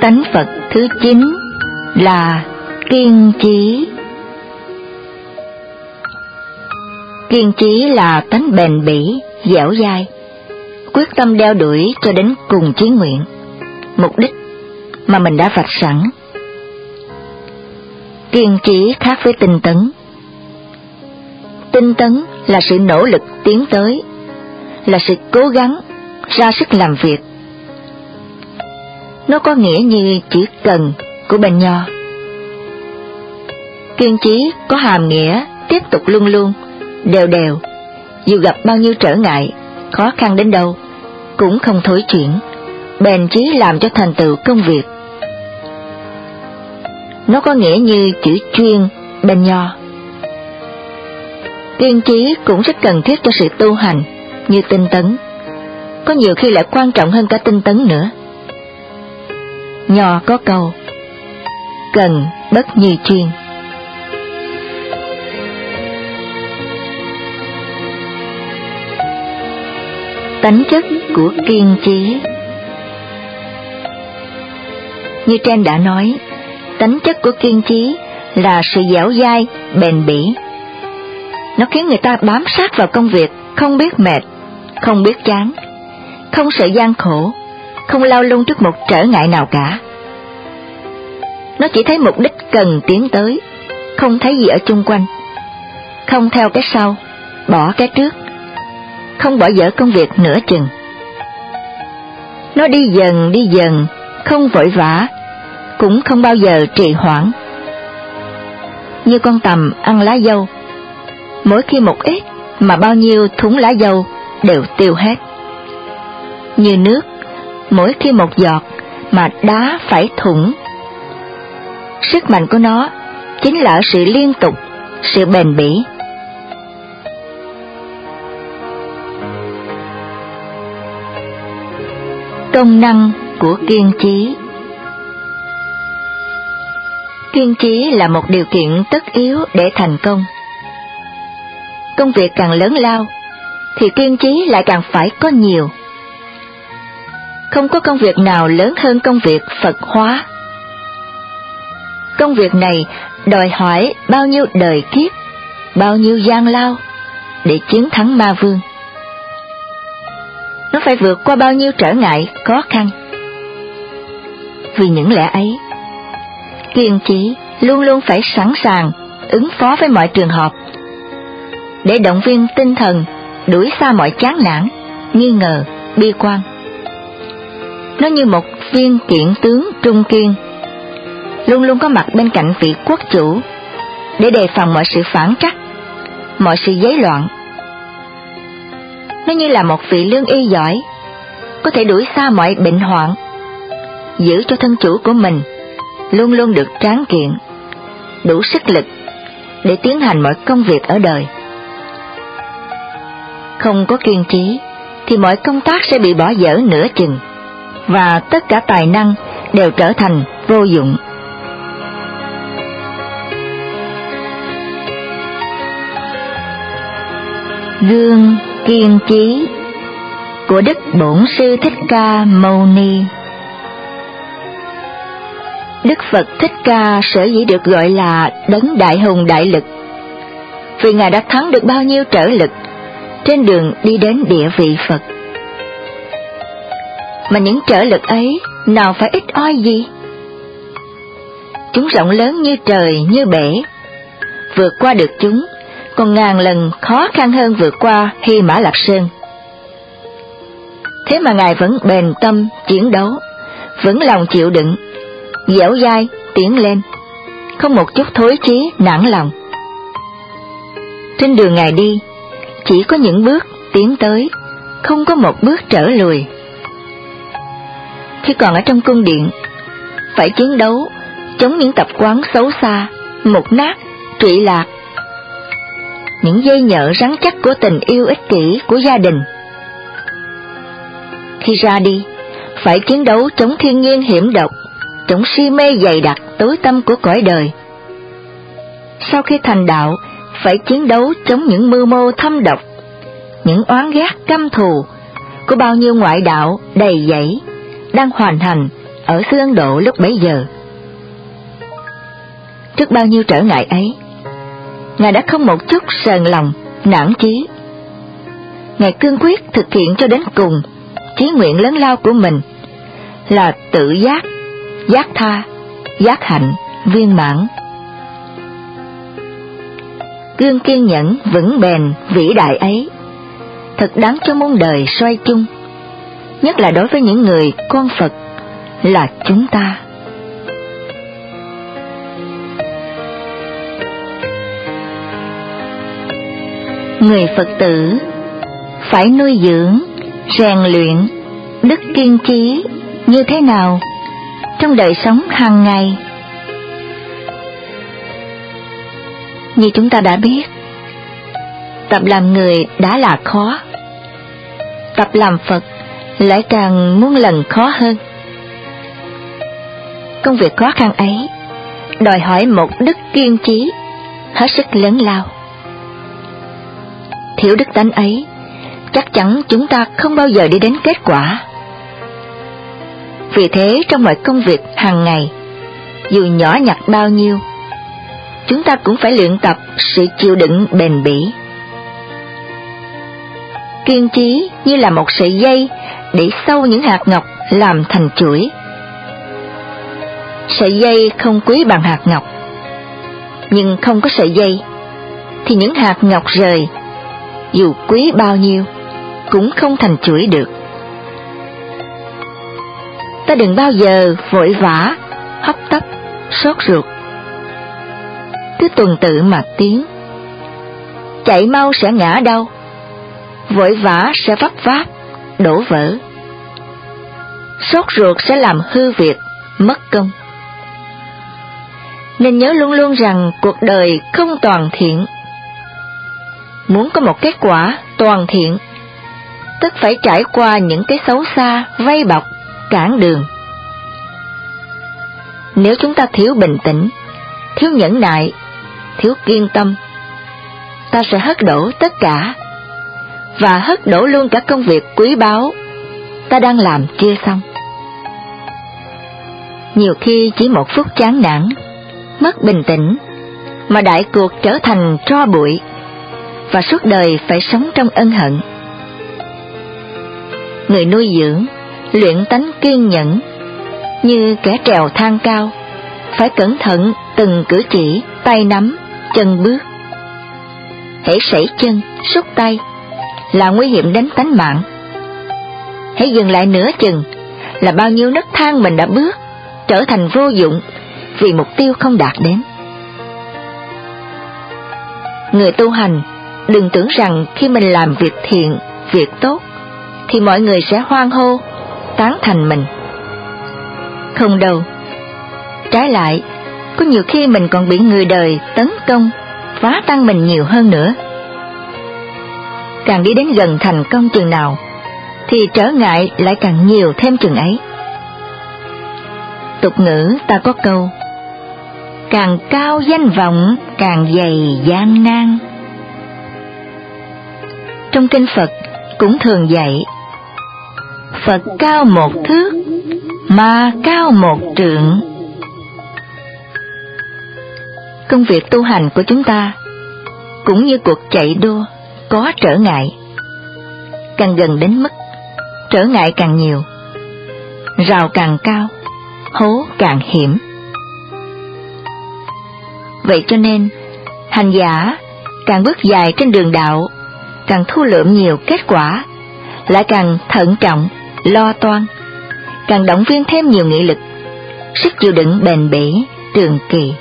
Tánh Phật thứ 9 là kiên trí. Kiên trí là tánh bền bỉ, dẻo dai, quyết tâm đeo đuổi cho đến cùng chí nguyện, mục đích mà mình đã vạch sẵn. Kiên trí khác với tinh tấn. Tinh tấn là sự nỗ lực tiến tới, là sự cố gắng, ra sức làm việc. Nó có nghĩa như chữ cần của bên Nho. Kiên trí có hàm nghĩa tiếp tục luôn luôn, đều đều, dù gặp bao nhiêu trở ngại, khó khăn đến đâu, cũng không thối chuyển, bền chí làm cho thành tựu công việc. Nó có nghĩa như chữ chuyên bên Nho. Kiên trí cũng rất cần thiết cho sự tu hành, như tinh tấn, có nhiều khi lại quan trọng hơn cả tinh tấn nữa. Nho có câu, cần bất như chuyên. Tánh chất của kiên trí. Như trên đã nói, tánh chất của kiên trí là sự dẻo dai, bền bỉ. Nó khiến người ta bám sát vào công việc, không biết mệt, không biết chán, không sợ gian khổ, không lao lung trước một trở ngại nào cả. Nó chỉ thấy mục đích cần tiến tới, không thấy gì ở chung quanh, không theo cái sau, bỏ cái trước, không bỏ dở công việc nửa chừng. Nó đi dần, không vội vã, cũng không bao giờ trì hoãn. Như con tằm ăn lá dâu, mỗi khi một ít mà bao nhiêu thúng lá dâu đều tiêu hết. Như nước, mỗi khi một giọt mà đá phải thủng. Sức mạnh của nó chính là ở sự liên tục, sự bền bỉ. Công năng của kiên trí. Kiên trí là một điều kiện tất yếu để thành công. Công việc càng lớn lao, thì kiên trí lại càng phải có nhiều. Không có công việc nào lớn hơn công việc Phật hóa. Công việc này đòi hỏi bao nhiêu đời kiếp, bao nhiêu gian lao để chiến thắng ma vương. Nó phải vượt qua bao nhiêu trở ngại, khó khăn. Vì những lẽ ấy, kiên trí luôn luôn phải sẵn sàng ứng phó với mọi trường hợp, để động viên tinh thần, đuổi xa mọi chán nản, nghi ngờ, bi quan. Nó như một viên kiện tướng trung kiên, luôn luôn có mặt bên cạnh vị quốc chủ, để đề phòng mọi sự phản trắc, mọi sự giấy loạn. Nó như là một vị lương y giỏi, có thể đuổi xa mọi bệnh hoạn, giữ cho thân chủ của mình luôn luôn được tráng kiện, đủ sức lực để tiến hành mọi công việc ở đời. Không có kiên trí thì mọi công tác sẽ bị bỏ dở nửa chừng, và tất cả tài năng đều trở thành vô dụng. Gương kiên trí của Đức Bổn Sư Thích Ca Mâu Ni. Đức Phật Thích Ca sở dĩ được gọi là đấng đại hùng đại lực, vì Ngài đã thắng được bao nhiêu trở lực trên đường đi đến địa vị Phật. Mà những trở lực ấy nào phải ít oi gì? Chúng rộng lớn như trời, như bể. Vượt qua được chúng còn ngàn lần khó khăn hơn vượt qua Hy Mã Lạp Sơn. Thế mà Ngài vẫn bền tâm chiến đấu, vững lòng chịu đựng, dẻo dai tiến lên, không một chút thối chí nản lòng. Trên đường Ngài đi, chỉ có những bước tiến tới, không có một bước trở lùi. Khi còn ở trong cung điện, phải chiến đấu chống những tập quán xấu xa, mục nát, trụy lạc, những dây nhợ rắn chắc của tình yêu ích kỷ của gia đình. Khi ra đi, phải chiến đấu chống thiên nhiên hiểm độc, chống si mê dày đặc tối tăm của cõi đời. Sau khi thành đạo, phải chiến đấu chống những mưu mô thâm độc, những oán ghét căm thù của bao nhiêu ngoại đạo đầy dẫy đang hoành hành ở xứ Ấn Độ lúc bấy giờ. Trước bao nhiêu trở ngại ấy, Ngài đã không một chút sờn lòng, nản chí. Ngài cương quyết thực hiện cho đến cùng chí nguyện lớn lao của mình là tự giác, giác tha, giác hạnh, viên mãn. Gương kiên nhẫn, vững bền, vĩ đại ấy thật đáng cho muôn đời soi chung, nhất là đối với những người con Phật là chúng ta. Người Phật tử phải nuôi dưỡng, rèn luyện đức kiên trí như thế nào trong đời sống hàng ngày? Như chúng ta đã biết, tập làm người đã là khó, tập làm Phật lại càng muôn lần khó hơn. Công việc khó khăn ấy đòi hỏi một đức kiên trí hết sức lớn lao. Thiếu đức tánh ấy, chắc chắn chúng ta không bao giờ đi đến kết quả. Vì thế trong mọi công việc hàng ngày, dù nhỏ nhặt bao nhiêu, chúng ta cũng phải luyện tập sự chịu đựng bền bỉ. Kiên trí như là một sợi dây để xâu những hạt ngọc làm thành chuỗi. Sợi dây không quý bằng hạt ngọc, nhưng không có sợi dây thì những hạt ngọc rời, dù quý bao nhiêu, cũng không thành chuỗi được. Ta đừng bao giờ vội vã, hấp tấp, sốt ruột. Cứ tuần tự mà tiến. Chạy mau sẽ ngã đau, vội vã sẽ vấp váp, đổ vỡ. Sốt ruột sẽ làm hư việc, mất công. Nên nhớ luôn luôn rằng cuộc đời không toàn thiện. Muốn có một kết quả toàn thiện, tất phải trải qua những cái xấu xa, vây bọc, cản đường. Nếu chúng ta thiếu bình tĩnh, thiếu nhẫn nại, thiếu kiên tâm, ta sẽ hất đổ tất cả, và hất đổ luôn cả công việc quý báu ta đang làm chưa xong. Nhiều khi chỉ một phút chán nản, mất bình tĩnh, mà đại cuộc trở thành tro bụi, và suốt đời phải sống trong ân hận. Người nuôi dưỡng, luyện tánh kiên nhẫn, như kẻ trèo thang cao, phải cẩn thận từng cử chỉ, tay nắm, chân bước. Hễ sẩy chân, xúc tay là nguy hiểm đến tánh mạng. Hãy dừng lại nửa chừng là bao nhiêu nấc thang mình đã bước trở thành vô dụng vì mục tiêu không đạt đến. Người tu hành đừng tưởng rằng khi mình làm việc thiện, việc tốt thì mọi người sẽ hoan hô, tán thành mình. Không đâu. Trái lại, có nhiều khi mình còn bị người đời tấn công, phá tan mình nhiều hơn nữa. Càng đi đến gần thành công chừng nào, thì trở ngại lại càng nhiều thêm chừng ấy. Tục ngữ ta có câu, càng cao danh vọng, càng dày gian nan. Trong kinh Phật cũng thường dạy, Phật cao 1 thước, ma cao 1 trượng. Công việc tu hành của chúng ta cũng như cuộc chạy đua có trở ngại. Càng gần đến mức, trở ngại càng nhiều, rào càng cao, hố càng hiểm. Vậy cho nên, hành giả càng bước dài trên đường đạo, càng thu lượm nhiều kết quả, lại càng thận trọng, lo toan, càng động viên thêm nhiều nghị lực, sức chịu đựng bền bỉ, trường kỳ.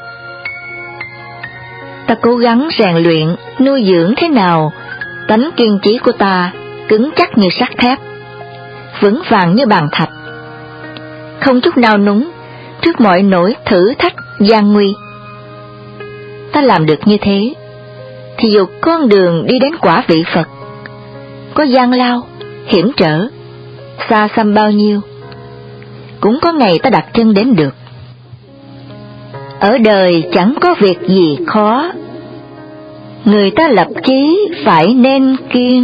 Ta cố gắng rèn luyện, nuôi dưỡng thế nào tánh kiên trí của ta cứng chắc như sắt thép, vững vàng như bàn thạch, không chút nào núng trước mọi nỗi thử thách gian nguy. Ta làm được như thế, thì dù con đường đi đến quả vị Phật có gian lao, hiểm trở, xa xăm bao nhiêu, cũng có ngày ta đặt chân đến được. Ở đời chẳng có việc gì khó, người ta lập chí phải nên kiên.